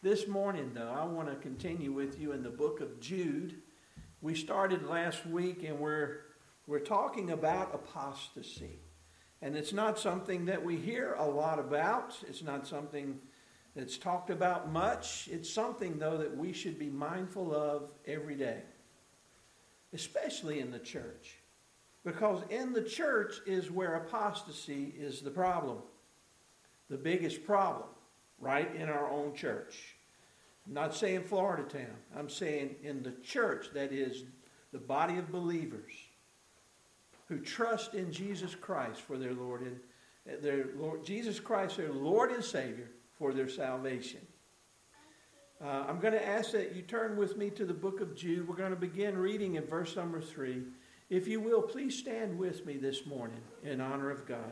This morning, though, I want to continue with you in the book of Jude. We started last week, and we're talking about apostasy. And it's not something that we hear a lot about. It's not something that's talked about much. It's something, though, that we should be mindful of every day, especially in the church. Because in the church is where apostasy is the problem, the biggest problem, right in our own church. I'm not saying Florida town. I'm saying in the church, that is the body of believers who trust in Jesus Christ for their Lord and Jesus Christ, their Lord and Savior, for their salvation. I'm going to ask that you turn with me to the book of Jude. We're going to begin reading in verse number 3. If you will, please stand with me this morning in honor of God.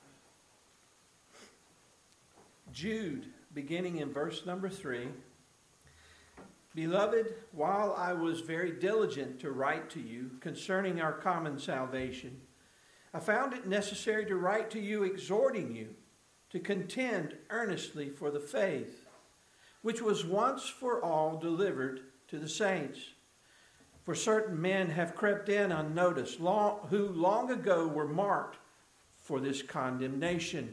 Jude, beginning in verse number 3. Beloved, while I was very diligent to write to you concerning our common salvation, I found it necessary to write to you exhorting you to contend earnestly for the faith, which was once for all delivered to the saints. For certain men have crept in unnoticed, who long ago were marked for this condemnation,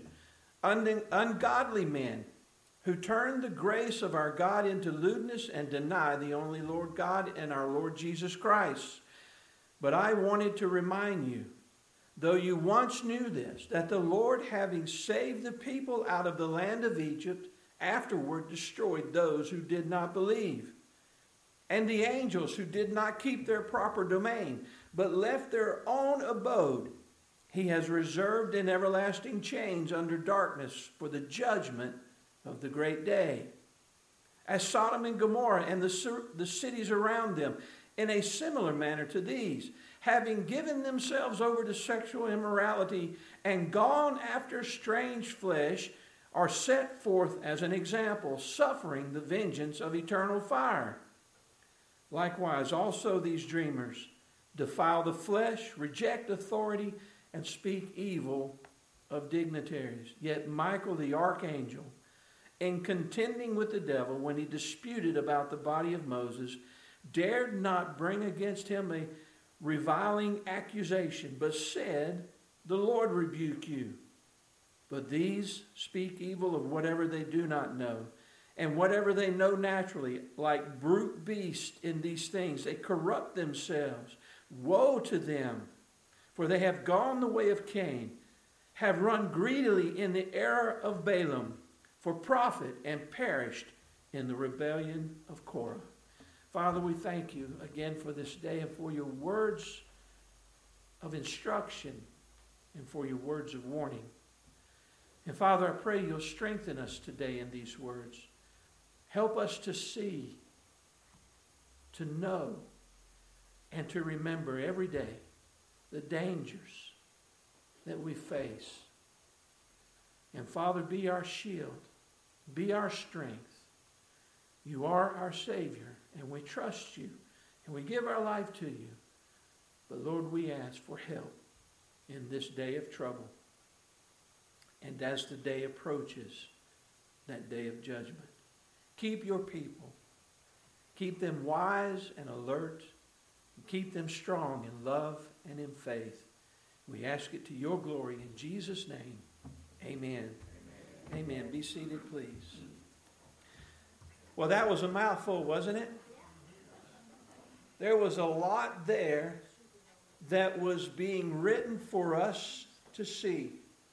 ungodly men, who turn the grace of our God into lewdness and deny the only Lord God and our Lord Jesus Christ. But I wanted to remind you, though you once knew this, that the Lord, having saved the people out of the land of Egypt, afterward destroyed those who did not believe, and the angels who did not keep their proper domain, but left their own abode, he has reserved in everlasting chains under darkness for the judgment of the great day. As Sodom and Gomorrah and the cities around them, in a similar manner to these, having given themselves over to sexual immorality and gone after strange flesh, are set forth as an example, suffering the vengeance of eternal fire. Likewise, also these dreamers defile the flesh, reject authority, and speak evil of dignitaries. Yet Michael the archangel, in contending with the devil when he disputed about the body of Moses, dared not bring against him a reviling accusation, but said, "The Lord rebuke you." But these speak evil of whatever they do not know, and whatever they know naturally, like brute beasts in these things, they corrupt themselves. Woe to them, for they have gone the way of Cain, have run greedily in the error of Balaam, for profit, and perished in the rebellion of Korah. Father, we thank you again for this day and for your words of instruction and for your words of warning. And Father, I pray you'll strengthen us today in these words. Help us to see, to know, and to remember every day the dangers that we face. And Father, be our shield. Be our strength. You are our Savior, and we trust you, and we give our life to you. But Lord, we ask for help in this day of trouble. And as the day approaches, that day of judgment, keep your people. Keep them wise and alert. And keep them strong in love and in faith. We ask it to your glory in Jesus' name. Amen. Amen. Be seated, please. Well, that was a mouthful, wasn't it? There was a lot there that was being written for us to see,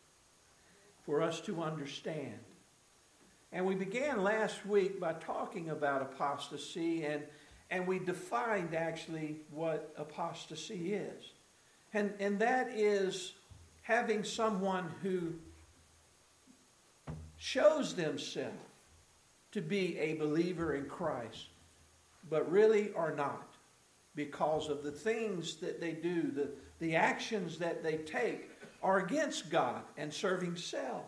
for us to understand. And we began last week by talking about apostasy, and we defined actually what apostasy is. And that is having someone who shows themselves to be a believer in Christ, but really are not, because of the things that they do, the actions that they take are against God and serving self.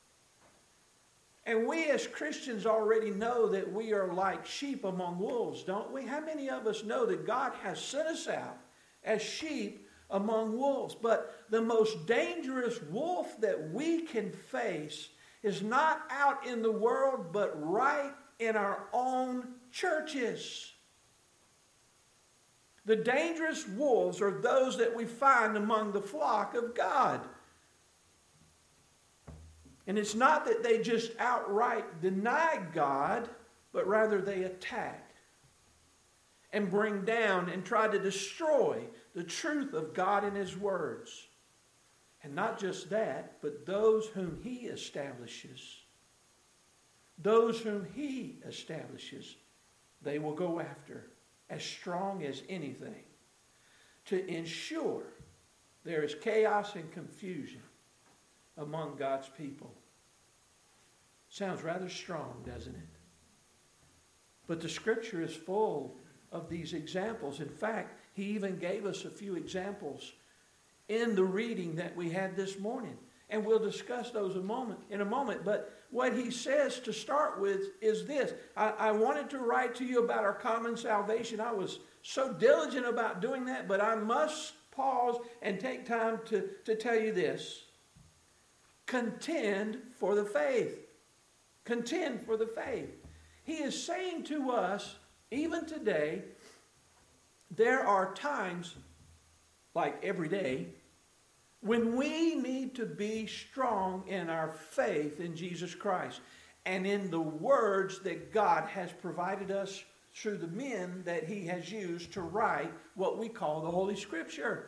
And we as Christians already know that we are like sheep among wolves, don't we? How many of us know that God has sent us out as sheep among wolves? But the most dangerous wolf that we can face is not out in the world, but right in our own churches. The dangerous wolves are those that we find among the flock of God. And it's not that they just outright deny God, but rather they attack and bring down and try to destroy the truth of God and His words. And not just that, but those whom He establishes. Those whom He establishes, they will go after as strong as anything to ensure there is chaos and confusion among God's people. Sounds rather strong, doesn't it? But the Scripture is full of these examples. In fact, He even gave us a few examples in the reading that we had this morning. And we'll discuss those in a moment. But what He says to start with is this. I wanted to write to you about our common salvation. I was so diligent about doing that, but I must pause and take time to tell you this. Contend for the faith. Contend for the faith. He is saying to us, even today, there are times, like every day, when we need to be strong in our faith in Jesus Christ and in the words that God has provided us through the men that He has used to write what we call the Holy Scripture.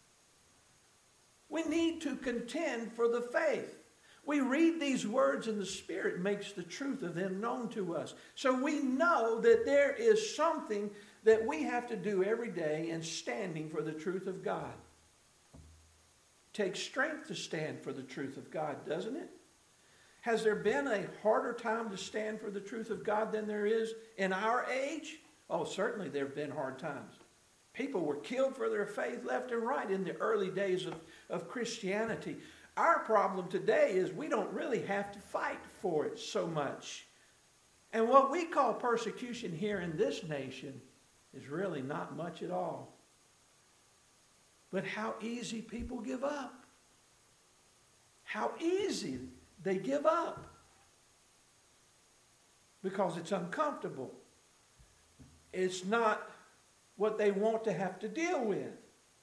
We need to contend for the faith. We read these words and the Spirit makes the truth of them known to us. So we know that there is something that we have to do every day in standing for the truth of God. Takes strength to stand for the truth of God, doesn't it? Has there been a harder time to stand for the truth of God than there is in our age? Oh, certainly there have been hard times. People were killed for their faith left and right in the early days of Christianity. Our problem today is we don't really have to fight for it so much. And what we call persecution here in this nation is really not much at all. But how easy people give up. How easy they give up. Because it's uncomfortable. It's not what they want to have to deal with.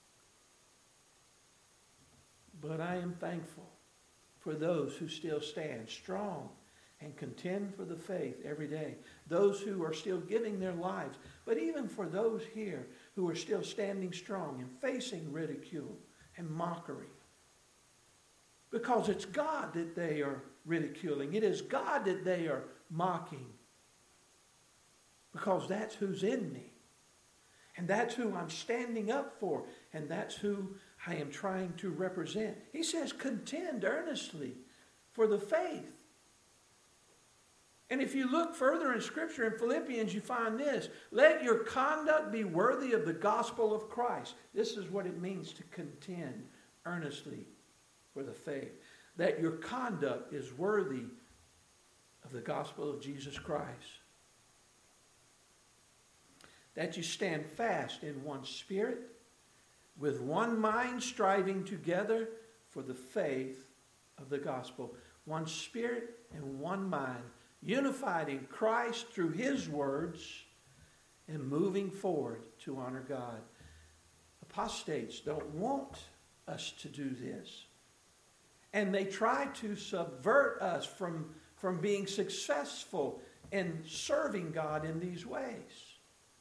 But I am thankful for those who still stand strong and contend for the faith every day. Those who are still giving their lives. But even for those here who are still standing strong and facing ridicule and mockery. Because it's God that they are ridiculing. It is God that they are mocking. Because that's who's in me. And that's who I'm standing up for. And that's who I am trying to represent. He says, contend earnestly for the faith. And if you look further in Scripture, in Philippians, you find this. Let your conduct be worthy of the gospel of Christ. This is what it means to contend earnestly for the faith. That your conduct is worthy of the gospel of Jesus Christ. That you stand fast in one spirit, with one mind striving together for the faith of the gospel. One spirit and one mind. Unified in Christ through His words and moving forward to honor God. Apostates don't want us to do this. And they try to subvert us from being successful in serving God in these ways.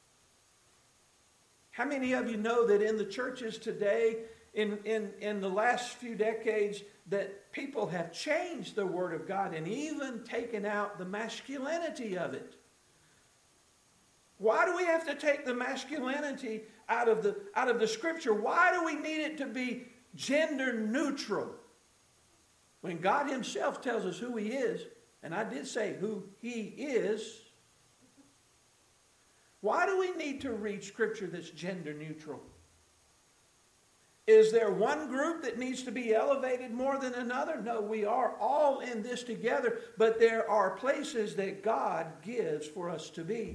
How many of you know that in the churches today, in the last few decades, that people have changed the Word of God and even taken out the masculinity of it? Why do we have to take the masculinity out of the Scripture? Why do we need it to be gender neutral? When God Himself tells us who He is, and I did say who He is, why do we need to read Scripture that's gender neutral? Is there one group that needs to be elevated more than another? No, we are all in this together, but there are places that God gives for us to be.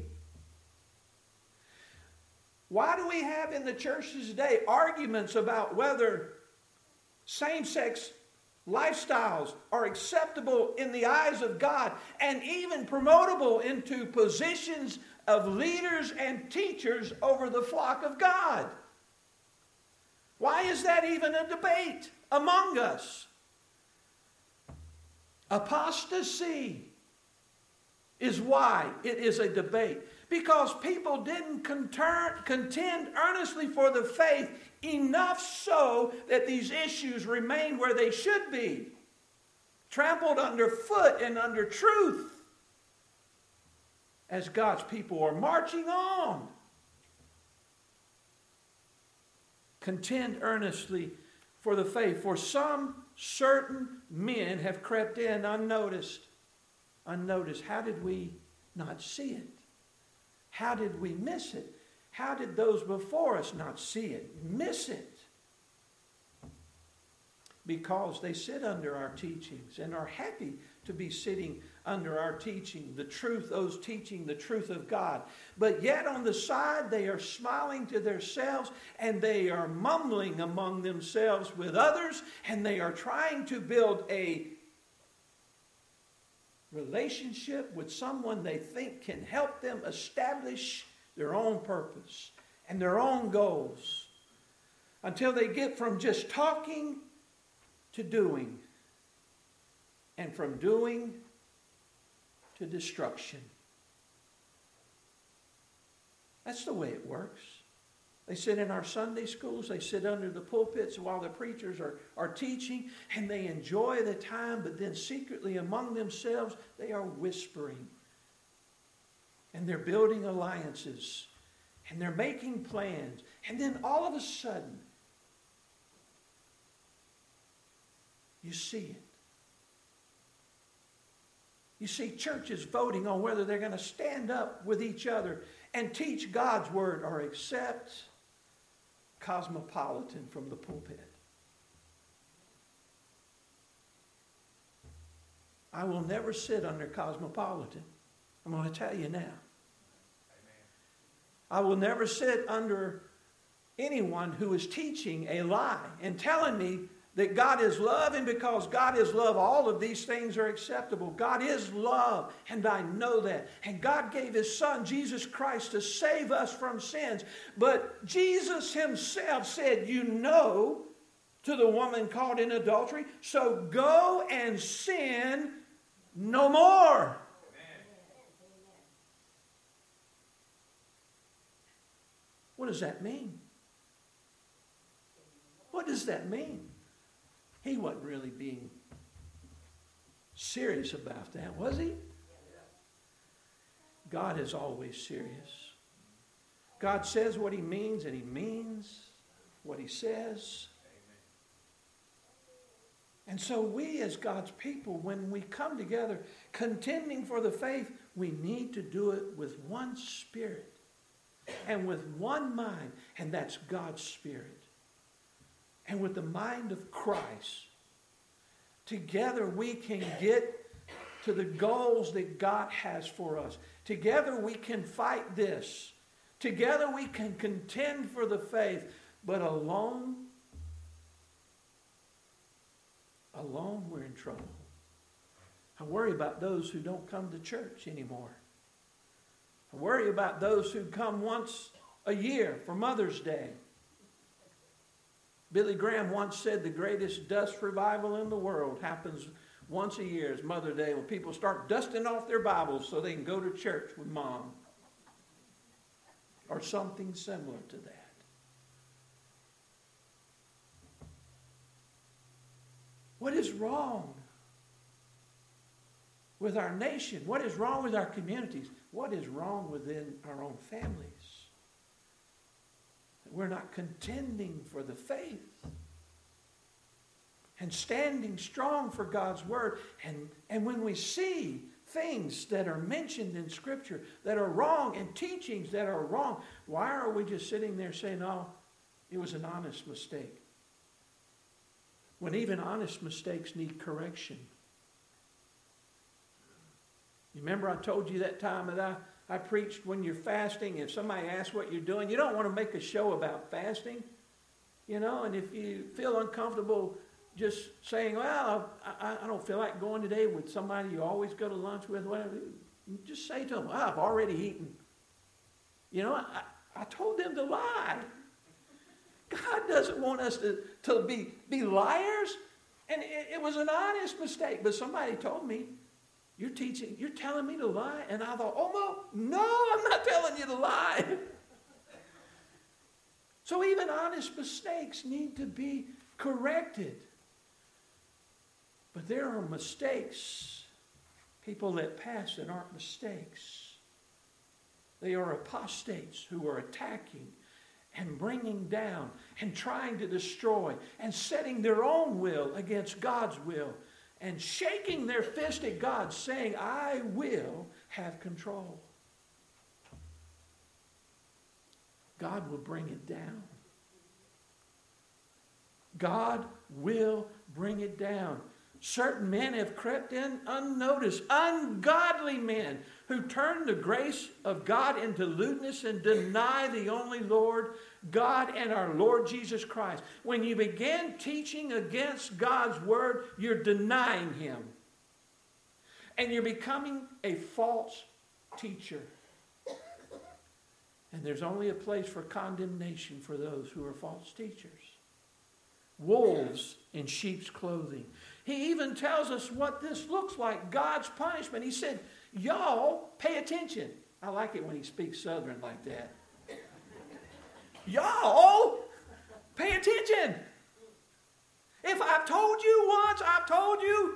Why do we have in the churches today arguments about whether same-sex lifestyles are acceptable in the eyes of God and even promotable into positions of leaders and teachers over the flock of God. Why is that even a debate among us? Apostasy is why it is a debate. Because people didn't contend earnestly for the faith enough so that these issues remain where they should be, trampled underfoot and under truth, as God's people are marching on. Contend earnestly for the faith, for some certain men have crept in unnoticed. How did we not see it? How did we miss it? How did those before us not see it, miss it? Because they sit under our teachings and are happy to be sitting under our teaching, the truth, those teaching the truth of God. But yet on the side they are smiling to themselves and they are mumbling among themselves with others, and they are trying to build a relationship with someone they think can help them establish their own purpose and their own goals, until they get from just talking to doing, and from doing to destruction. That's the way it works. They sit in our Sunday schools, they sit under the pulpits while the preachers are teaching, and they enjoy the time, but then secretly among themselves they are whispering. And they're building alliances, and they're making plans. And then all of a sudden, you see it. You see churches voting on whether they're going to stand up with each other and teach God's word or accept cosmopolitan from the pulpit. I will never sit under cosmopolitan. I'm going to tell you now. Amen. I will never sit under anyone who is teaching a lie and telling me that God is love, and because God is love, all of these things are acceptable. God is love, and I know that. And God gave His Son, Jesus Christ, to save us from sins. But Jesus Himself said, you know, to the woman caught in adultery, so go and sin no more. Amen. What does that mean? What does that mean? He wasn't really being serious about that, was he? God is always serious. God says what He means, and He means what He says. And so we as God's people, when we come together contending for the faith, we need to do it with one spirit and with one mind, and that's God's Spirit. And with the mind of Christ, together we can get to the goals that God has for us. Together we can fight this. Together we can contend for the faith. But alone we're in trouble. I worry about those who don't come to church anymore. I worry about those who come once a year for Mother's Day. Billy Graham once said the greatest dust revival in the world happens once a year. It's Mother's Day, when people start dusting off their Bibles so they can go to church with Mom. Or something similar to that. What is wrong with our nation? What is wrong with our communities? What is wrong within our own families? We're not contending for the faith and standing strong for God's word. And when we see things that are mentioned in Scripture that are wrong and teachings that are wrong, why are we just sitting there saying, oh, it was an honest mistake? When even honest mistakes need correction. You remember I told you that time that I preached when you're fasting, if somebody asks what you're doing, you don't want to make a show about fasting, you know, and if you feel uncomfortable just saying, well, I don't feel like going today with somebody you always go to lunch with, whatever. Just say to them, well, I've already eaten. You know, I told them to lie. God doesn't want us to be liars. And it was an honest mistake. But somebody told me, you're telling me to lie? And I thought, oh, no, I'm not telling you to lie. So even honest mistakes need to be corrected. But there are mistakes, people that pass that aren't mistakes. They are apostates who are attacking and bringing down and trying to destroy and setting their own will against God's will and shaking their fist at God saying, I will have control. God will bring it down. God will bring it down. Certain men have crept in unnoticed, ungodly men who turn the grace of God into lewdness and deny the only Lord, God and our Lord Jesus Christ. When you begin teaching against God's word, you're denying him. And you're becoming a false teacher. And there's only a place for condemnation for those who are false teachers. Wolves in sheep's clothing. He even tells us what this looks like, God's punishment. He said, y'all pay attention. I like it when he speaks Southern like that. Y'all pay attention. If I've told you once, I've told you.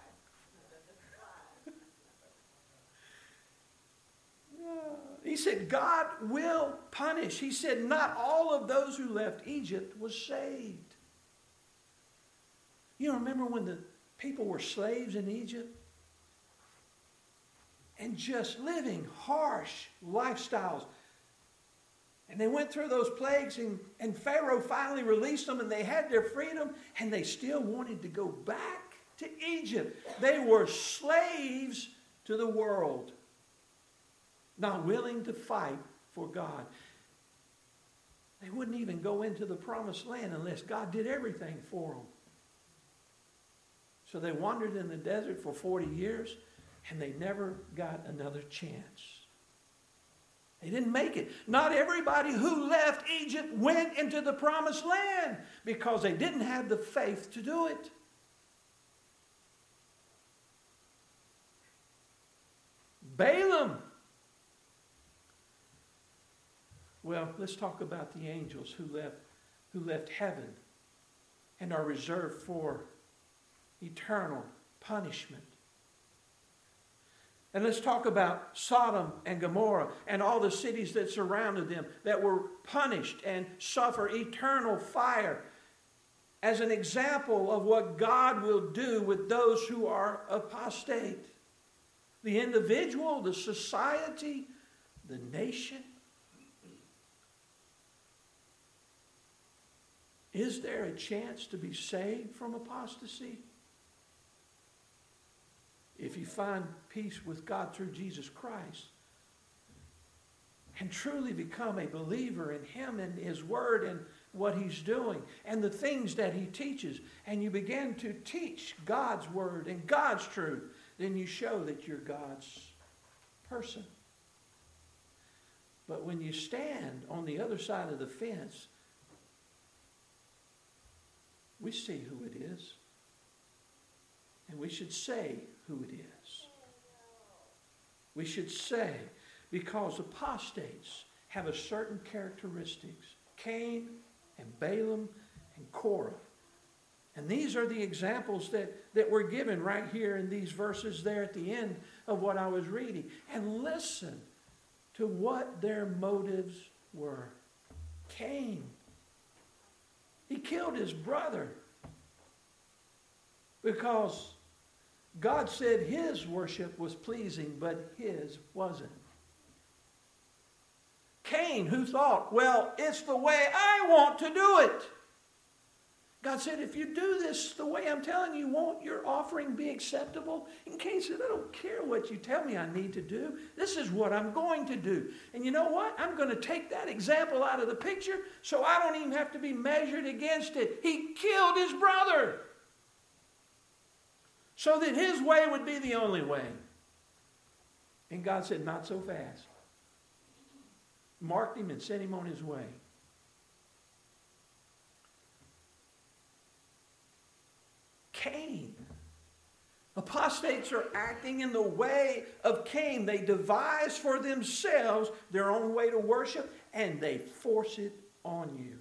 He said, God will punish. He said, not all of those who left Egypt was saved. You remember when the people were slaves in Egypt? And just living harsh lifestyles. And they went through those plagues and Pharaoh finally released them and they had their freedom and they still wanted to go back to Egypt. They were slaves to the world. Not willing to fight for God. They wouldn't even go into the promised land unless God did everything for them. So they wandered in the desert for 40 years and they never got another chance. They didn't make it. Not everybody who left Egypt went into the promised land because they didn't have the faith to do it. Balaam. Well, let's talk about the angels who left heaven and are reserved for eternal punishment. And let's talk about Sodom and Gomorrah and all the cities that surrounded them that were punished and suffer eternal fire as an example of what God will do with those who are apostate. The individual, the society, the nation. Is there a chance to be saved from apostasy? If you find peace with God through Jesus Christ and truly become a believer in him and his word and what he's doing and the things that he teaches, and you begin to teach God's word and God's truth, then you show that you're God's person. But when you stand on the other side of the fence, we see who it is. And we should say who it is. We should say, because apostates have a certain characteristics. Cain and Balaam and Korah. And these are the examples that were given right here in these verses there at the end of what I was reading. And listen to what their motives were. Cain. He killed his brother because God said his worship was pleasing, but his wasn't. Cain, who thought, well, it's the way I want to do it. God said, if you do this the way I'm telling you, won't your offering be acceptable? And Cain said, I don't care what you tell me I need to do. This is what I'm going to do. And you know what? I'm going to take that example out of the picture so I don't even have to be measured against it. He killed his brother. so that his way would be the only way. And God said, not so fast. Marked him and sent him on his way. Cain. Apostates are acting in the way of Cain. They devise for themselves their own way to worship, and they force it on you.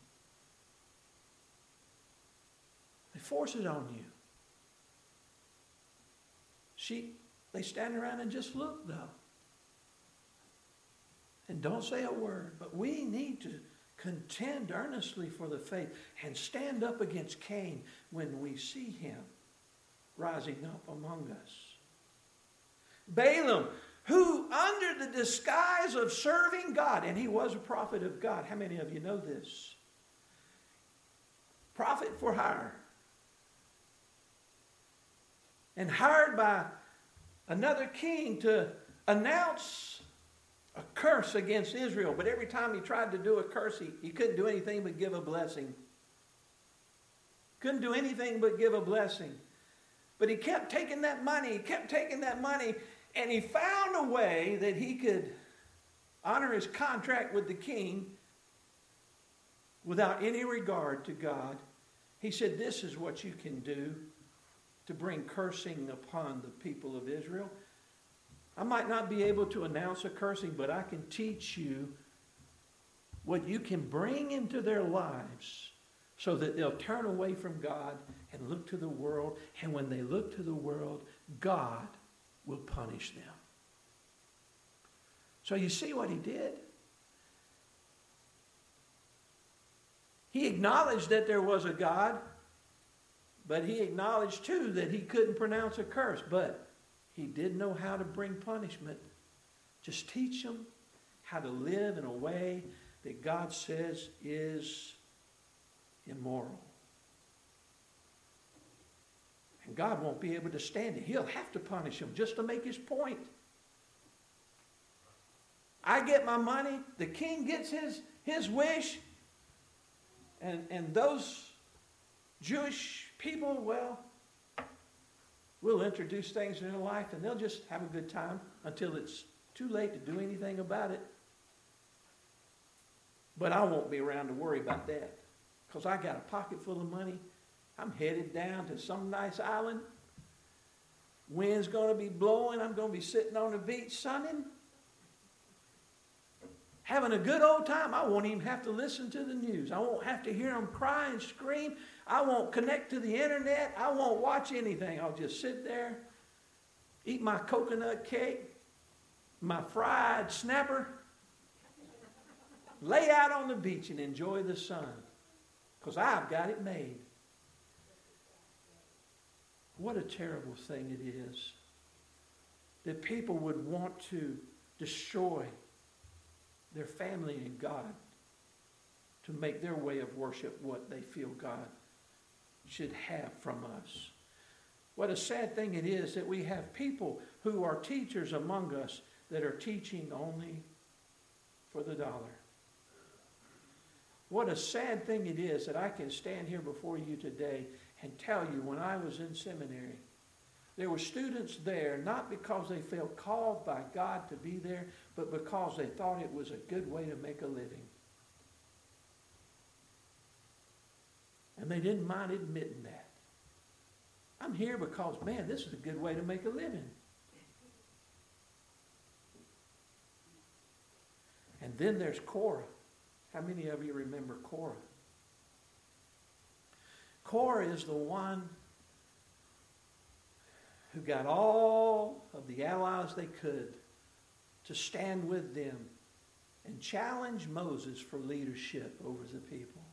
They force it on you. They stand around and just look, though. And don't say a word. But we need to contend earnestly for the faith and stand up against Cain when we see him rising up among us. Balaam, who under the disguise of serving God, and he was a prophet of God. How many of you know this? Prophet for hire. And hired by another king to announce a curse against Israel. But every time he tried to do a curse, he couldn't do anything but give a blessing. Couldn't do anything but give a blessing. But he kept taking that money. He kept taking that money. And he found a way that he could honor his contract with the king without any regard to God. He said, this is what you can do to bring cursing upon the people of Israel. I might not be able to announce a cursing, but I can teach you what you can bring into their lives so that they'll turn away from God and look to the world. And when they look to the world, God will punish them. So you see what he did? He acknowledged that there was a God, but he acknowledged too that he couldn't pronounce a curse. But he did know how to bring punishment. Just teach them how to live in a way that God says is immoral. And God won't be able to stand it. He'll have to punish them just to make his point. I get my money. The king gets his wish. And those Jewish people, well, we'll introduce things in their life and they'll just have a good time until it's too late to do anything about it. But I won't be around to worry about that because I got a pocket full of money. I'm headed down to some nice island. Wind's going to be blowing. I'm going to be sitting on the beach sunning, having a good old time. I won't even have to listen to the news. I won't have to hear them cry and scream. I won't connect to the internet. I won't watch anything. I'll just sit there, eat my coconut cake, my fried snapper, lay out on the beach and enjoy the sun because I've got it made. What a terrible thing it is that people would want to destroy their family and God to make their way of worship what they feel God should have from us. What a sad thing it is that we have people who are teachers among us that are teaching only for the dollar. What a sad thing it is that I can stand here before you today and tell you when I was in seminary, there were students there not because they felt called by God to be there, but because they thought it was a good way to make a living. And they didn't mind admitting that. I'm here because, man, this is a good way to make a living. And then there's Korah. How many of you remember Korah? Korah is the one who got all of the allies they could to stand with them and challenge Moses for leadership over the people.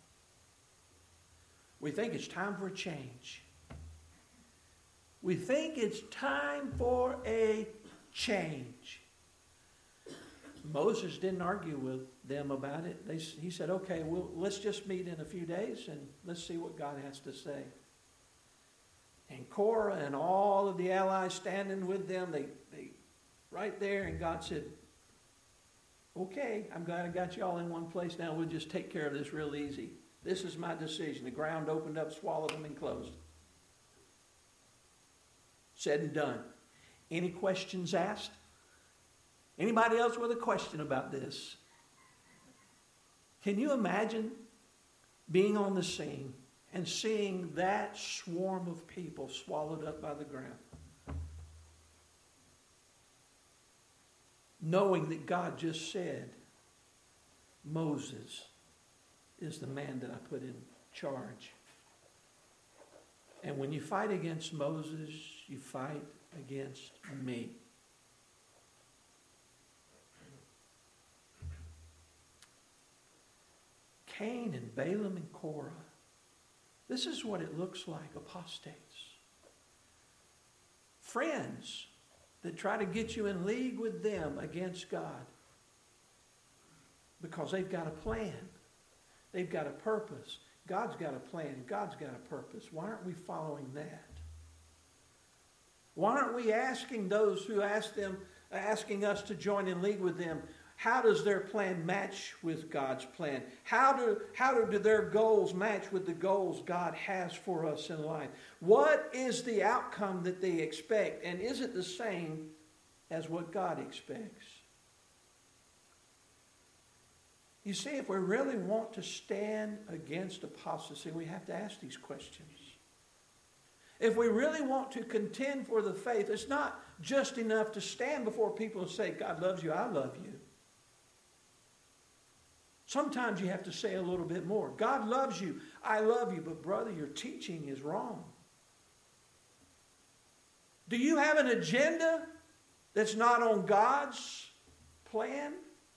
We think it's time for a change. We think it's time for a change. Moses didn't argue with them about it. He said, okay, let's just meet in a few days and let's see what God has to say. And Korah and all of the allies standing with them, they right there, and God said, okay, I'm glad I got you all in one place now. We'll just take care of this real easy. This is my decision. The ground opened up, swallowed them, and closed. Said and done. Any questions asked? Anybody else with a question about this? Can you imagine being on the scene and seeing that swarm of people swallowed up by the ground? Knowing that God just said, Moses is the man that I put in charge. And when you fight against Moses, you fight against me. Cain and Balaam and Korah. This is what it looks like, apostates. Friends that try to get you in league with them against God. Because they've got a plan. They've got a purpose. God's got a plan. God's got a purpose. Why aren't we following that? Why aren't we asking those who asking us to join in league with them, how does their plan match with God's plan? How do their goals match with the goals God has for us in life? What is the outcome that they expect? And is it the same as what God expects? You see, if we really want to stand against apostasy, we have to ask these questions. If we really want to contend for the faith, it's not just enough to stand before people and say, God loves you, I love you. Sometimes you have to say a little bit more. God loves you, I love you, but brother, your teaching is wrong. Do you have an agenda that's not on God's plan?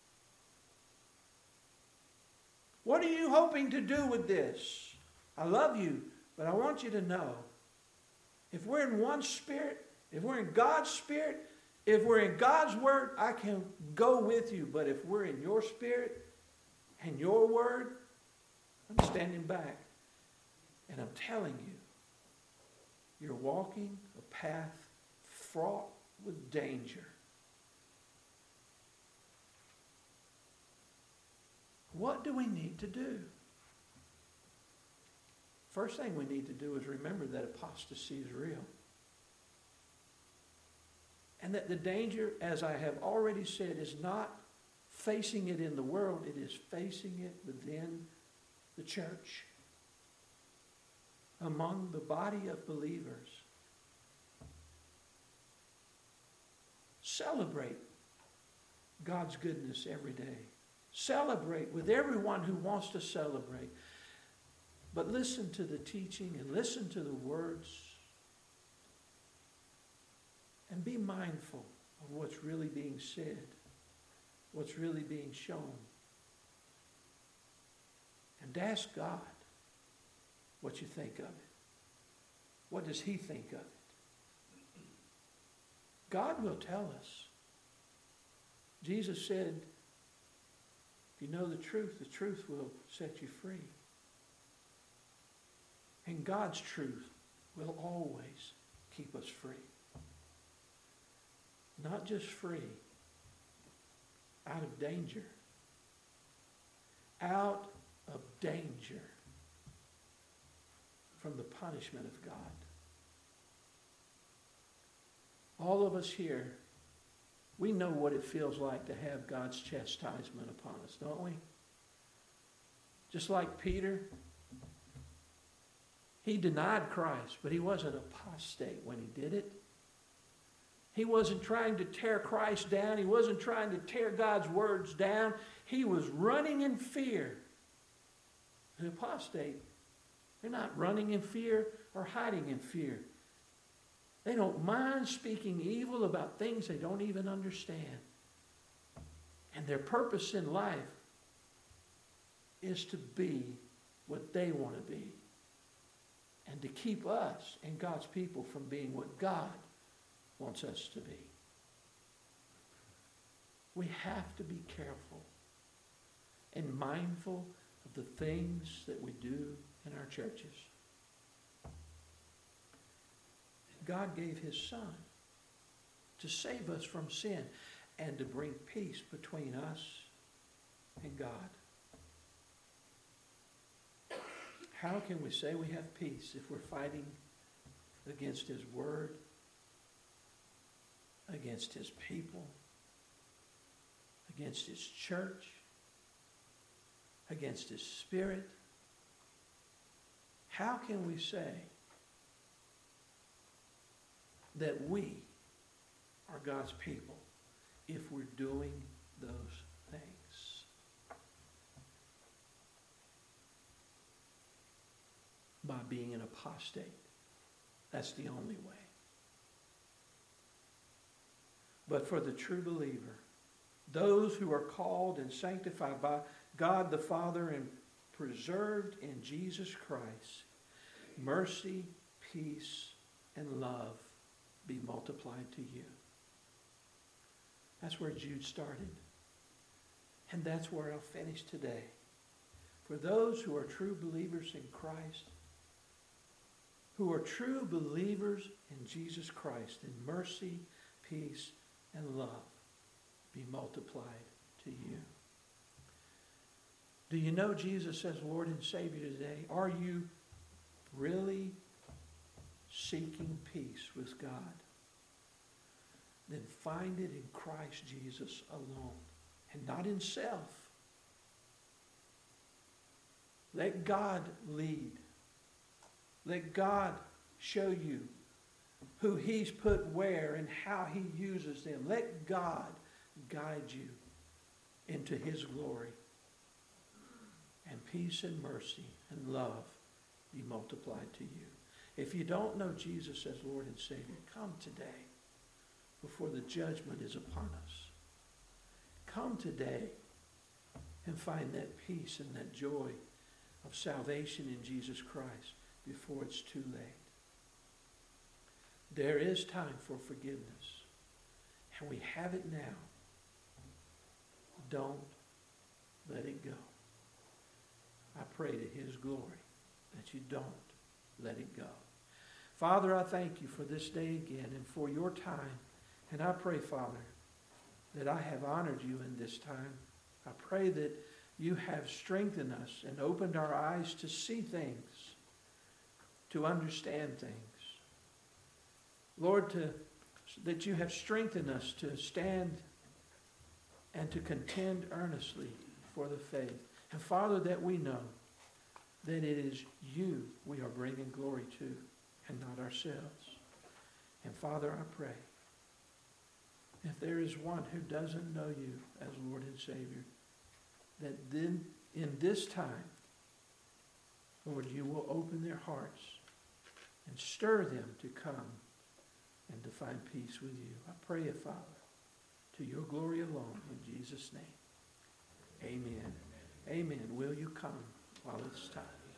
What are you hoping to do with this? I love you, but I want you to know, if we're in one spirit, if we're in God's spirit, if we're in God's word, I can go with you. But if we're in your spirit and your word, I'm standing back. And I'm telling you, you're walking a path fraught with danger. What do we need to do? First thing we need to do is remember that apostasy is real. And that the danger, as I have already said, is not facing it in the world, it is facing it within the church, among the body of believers. Celebrate God's goodness every day. Celebrate with everyone who wants to celebrate. But listen to the teaching and listen to the words. And be mindful of what's really being said, what's really being shown. And ask God what you think of it. What does He think of it? God will tell us. Jesus said, if you know the truth will set you free. And God's truth will always keep us free. Not just free, out of danger. Out of danger from the punishment of God. All of us here, we know what it feels like to have God's chastisement upon us, don't we? Just like Peter, he denied Christ, but he wasn't apostate when he did it. He wasn't trying to tear Christ down. He wasn't trying to tear God's words down. He was running in fear. An apostate, they're not running in fear or hiding in fear. They don't mind speaking evil about things they don't even understand. And their purpose in life is to be what they want to be. And to keep us and God's people from being what God wants us to be. We have to be careful and mindful of the things that we do in our churches. God gave His Son to save us from sin and to bring peace between us and God. How can we say we have peace if we're fighting against His Word against his people, against his church, against his spirit, how can we say that we are God's people if we're doing those things? By being an apostate. That's the only way. But for the true believer, those who are called and sanctified by God the Father and preserved in Jesus Christ, mercy, peace, and love be multiplied to you. That's where Jude started. And that's where I'll finish today. For those who are true believers in Christ, who are true believers in Jesus Christ, in mercy, peace, and love be multiplied to you. Do you know Jesus as Lord and Savior today? Are you really seeking peace with God? Then find it in Christ Jesus alone and not in self. Let God lead. Let God show you who he's put where and how he uses them. Let God guide you into his glory. And peace and mercy and love be multiplied to you. If you don't know Jesus as Lord and Savior, come today before the judgment is upon us. Come today and find that peace and that joy of salvation in Jesus Christ before it's too late. There is time for forgiveness, and we have it now. Don't let it go. I pray to his glory that you don't let it go. Father, I thank you for this day again and for your time. And I pray, Father, that I have honored you in this time. I pray that you have strengthened us and opened our eyes to see things, to understand things. Lord, that you have strengthened us to stand and to contend earnestly for the faith. And Father, that we know that it is you we are bringing glory to and not ourselves. And Father, I pray, if there is one who doesn't know you as Lord and Savior, that then in this time, Lord, you will open their hearts and stir them to come and to find peace with you. I pray it, Father, to your glory alone, in Jesus' name. Amen. Amen. Will you come while it's time?